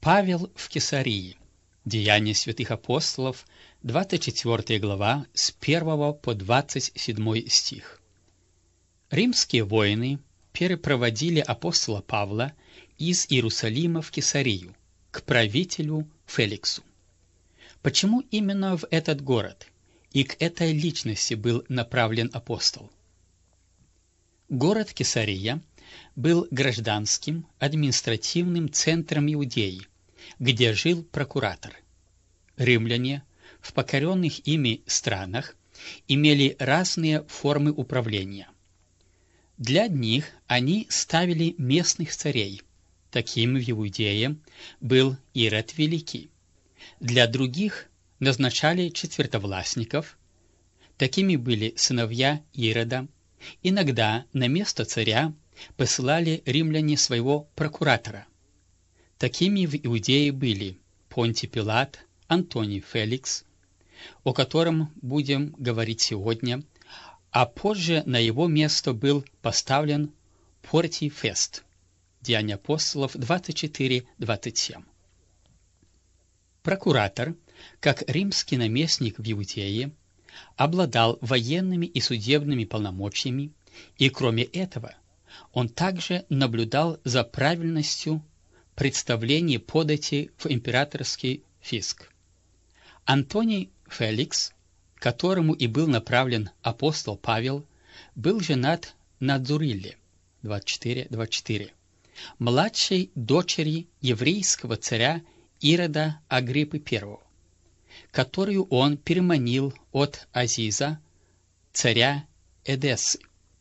Павел в Кесарии. Деяния святых апостолов, 24 глава, с 1 по 27 стих. Римские воины перепроводили апостола Павла из Иерусалима в Кесарию, к правителю Феликсу. Почему именно в этот город и к этой личности был направлен апостол? Город Кесария был гражданским административным центром Иудеи, где жил прокуратор. Римляне в покоренных ими странах имели разные формы управления. Для одних они ставили местных царей. Таким в Иудее был Ирод Великий. Для других назначали четвертовластников. Такими были сыновья Ирода. Иногда на место царя посылали римляне своего прокуратора. Такими в Иудее были Понтий Пилат, Антоний Феликс, о котором будем говорить сегодня, а позже на его место был поставлен Портий Фест. Деяния апостолов 24-27. Прокуратор, как римский наместник в Иудее, обладал военными и судебными полномочиями, и кроме этого он также наблюдал за правильностью представления подати в императорский фиск. Антоний Феликс, к которому и был направлен апостол Павел, был женат на Дзурилле, 24-24, младшей дочери еврейского царя Ирода Агриппы I, которую он переманил от Азиза, царя Эдессы.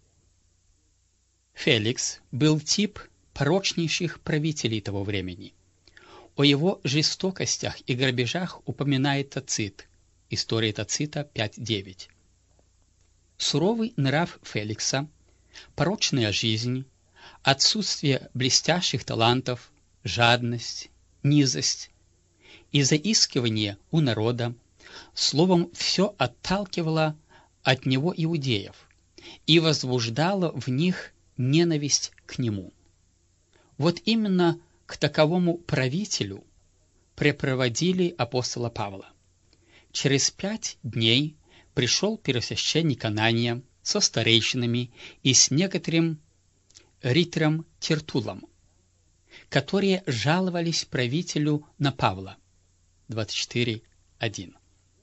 Феликс был тип порочнейших правителей того времени. О его жестокостях и грабежах упоминает Тацит. История Тацита 5.9. Суровый нрав Феликса, порочная жизнь, отсутствие блестящих талантов, жадность, низость и заискивание у народа, словом, все отталкивало от него иудеев и возбуждало в них ненависть к нему. Вот именно к таковому правителю препроводили апостола Павла. Через 5 дней пришел первосвященник Анания со старейшинами и с некоторым ритором Тертулом, которые жаловались правителю на Павла. 24.1.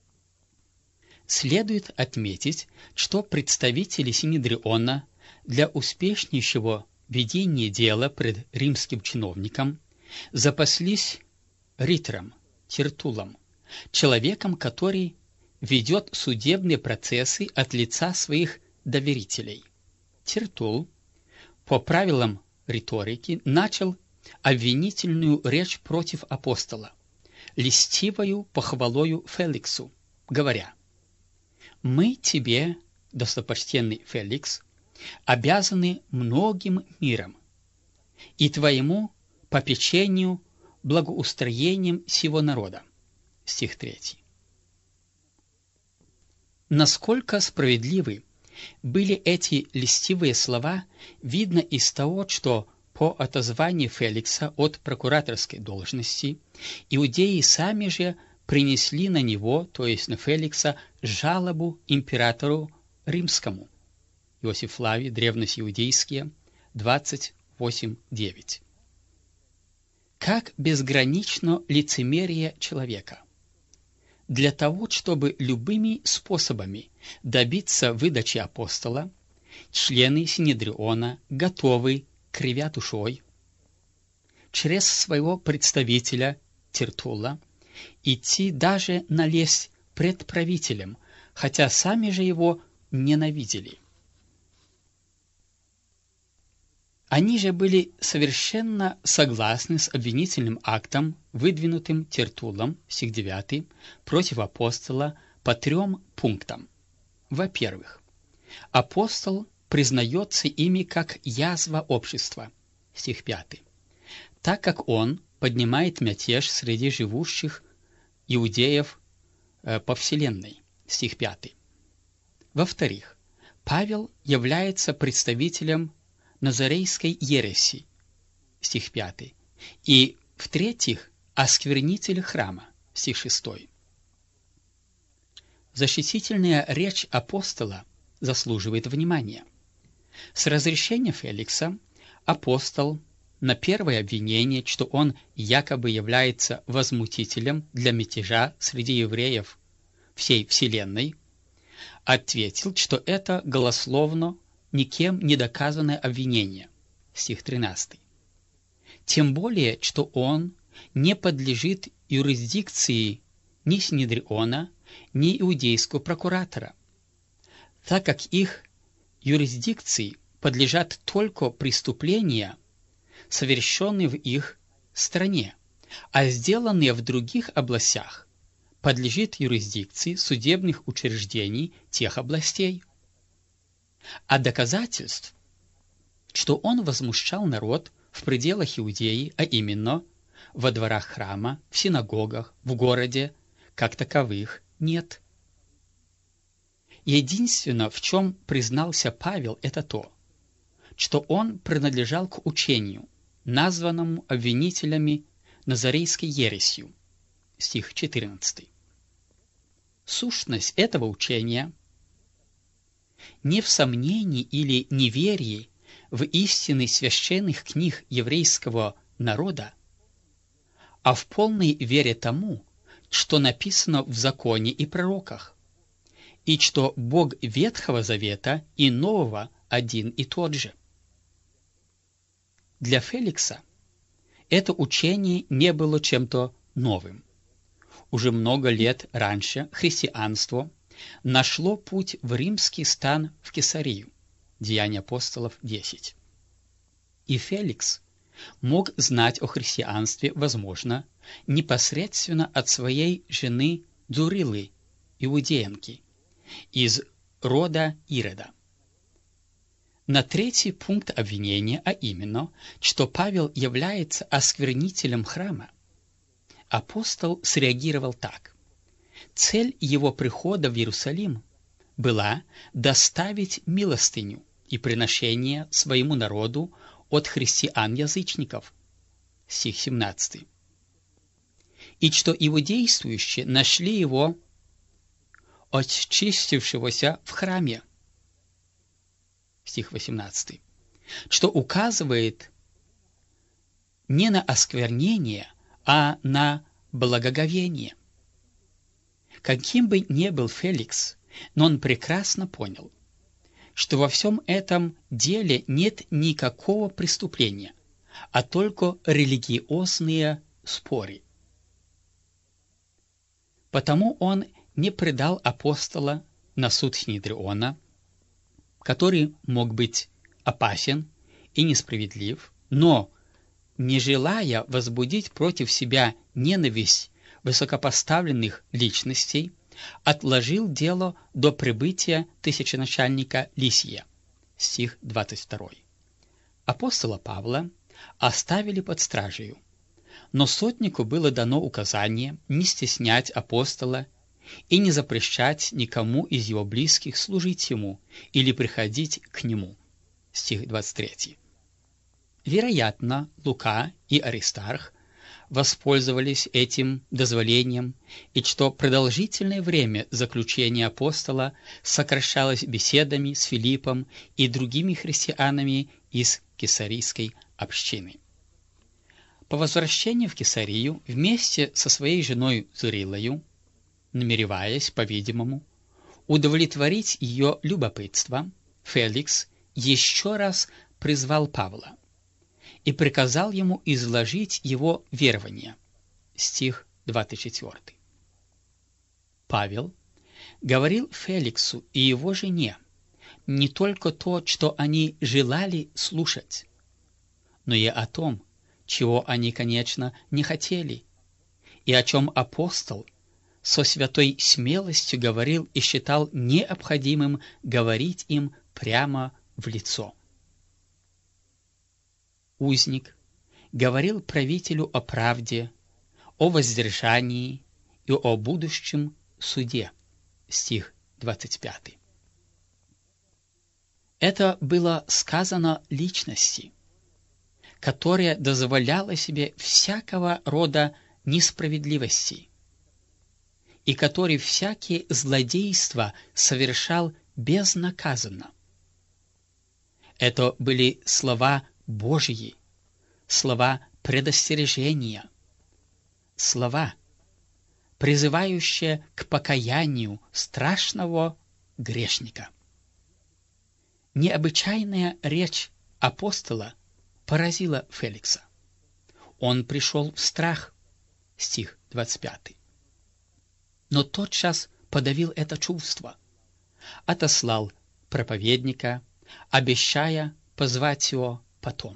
Следует отметить, что представители Синедриона для успешнейшего ведения дела пред римским чиновником запаслись ритором Тертулом, человеком, который ведет судебные процессы от лица своих доверителей. Тертул, по правилам риторики, начал обвинительную речь против апостола, льстивою похвалою Феликсу, говоря: «Мы тебе, достопочтенный Феликс, обязаны многим миром и твоему попечению благоустроением сего народа». Стих 3. Насколько справедливы были эти льстивые слова, видно из того, что по отозванию Феликса от прокураторской должности иудеи сами же принесли на него, то есть на Феликса, жалобу императору римскому. Иосиф Флавий, Древности иудейские, 28.9. Как безгранично лицемерие человека! Для того, чтобы любыми способами добиться выдачи апостола, члены Синедриона готовы, кривя душой, через своего представителя Тертула идти даже налезть пред правителем, хотя сами же его ненавидели. Они же были совершенно согласны с обвинительным актом, выдвинутым Тертулом, стих 9, против апостола по 3 пунктам. Во-первых, апостол признается ими как язва общества, стих 5, так как он поднимает мятеж среди живущих иудеев по вселенной, стих 5. Во-вторых, Павел является представителем Назарейской ереси, стих 5, и, в-третьих, осквернители храма, стих 6. Защитительная речь апостола заслуживает внимания. С разрешения Феликса апостол на первое обвинение, что он якобы является возмутителем для мятежа среди евреев всей вселенной, ответил, что это голословно, никем не доказанное обвинение, стих 13. Тем более, что он не подлежит юрисдикции ни Синедриона, ни иудейского прокуратора, так как их юрисдикции подлежат только преступления, совершенные в их стране, а сделанные в других областях подлежит юрисдикции судебных учреждений тех областей. А доказательств, что он возмущал народ в пределах Иудеи, а именно во дворах храма, в синагогах, в городе, как таковых, нет. Единственное, в чем признался Павел, это то, что он принадлежал к учению, названному обвинителями назарейской ересью, стих 14. Сущность этого учения не в сомнении или неверии в истины священных книг еврейского народа, а в полной вере тому, что написано в законе и пророках, и что Бог Ветхого Завета и Нового один и тот же. Для Феликса это учение не было чем-то новым. Уже много лет раньше христианство нашло путь в римский стан в Кесарию, Деяния апостолов 10. И Феликс мог знать о христианстве, возможно, непосредственно от своей жены Дзурилы, иудеянки, из рода Ирода. На третий пункт обвинения, а именно, что Павел является осквернителем храма, апостол среагировал так. Цель его прихода в Иерусалим была доставить милостыню и приношение своему народу от христиан-язычников, стих 17. И что иудействующие нашли его очистившегося в храме, стих 18, что указывает не на осквернение, а на благоговение. Каким бы ни был Феликс, но он прекрасно понял, что во всем этом деле нет никакого преступления, а только религиозные споры. Потому он не предал апостола на суд Синедриона, который мог быть опасен и несправедлив, но, не желая возбудить против себя ненависть высокопоставленных личностей, отложил дело до прибытия тысяченачальника Лисия, стих 22. Апостола Павла оставили под стражею, но сотнику было дано указание не стеснять апостола и не запрещать никому из его близких служить ему или приходить к нему, стих 23. Вероятно, Лука и Аристарх воспользовались этим дозволением, и что продолжительное время заключения апостола сокращалось беседами с Филиппом и другими христианами из кесарийской общины. По возвращении в Кесарию вместе со своей женой Зурилою, намереваясь, по-видимому, удовлетворить ее любопытство, Феликс еще раз призвал Павла и приказал ему изложить его верование. Стих 24. Павел говорил Феликсу и его жене не только то, что они желали слушать, но и о том, чего они, конечно, не хотели, и о чем апостол со святой смелостью говорил и считал необходимым говорить им прямо в лицо. Узник говорил правителю о правде, о воздержании и о будущем суде. Стих 25. Это было сказано личности, которая дозволяла себе всякого рода несправедливости, и который всякие злодейства совершал безнаказанно. Это были слова Божьи, слова предостережения, слова, призывающие к покаянию страшного грешника. Необычайная речь апостола поразила Феликса. Он пришел в страх, стих 25. Но тотчас подавил это чувство, отослал проповедника, обещая позвать его потом.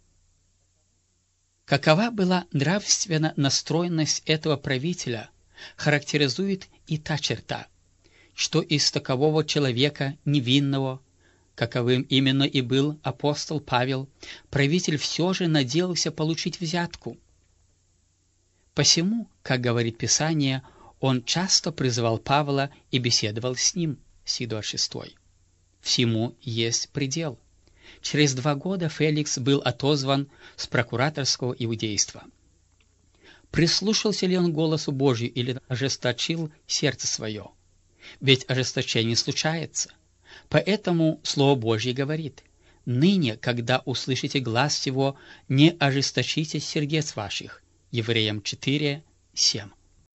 Какова была нравственная настроенность этого правителя, характеризует и та черта, что из такового человека невинного, каковым именно и был апостол Павел, правитель все же надеялся получить взятку. Посему, как говорит Писание, он часто призывал Павла и беседовал с ним, стих 26. Всему есть предел. Через 2 года Феликс был отозван с прокураторского иудейства. Прислушался ли он к голосу Божию или ожесточил сердце свое? Ведь ожесточение случается. Поэтому Слово Божье говорит: «Ныне, когда услышите глас его, не ожесточите сердец ваших». Евреям 4:7.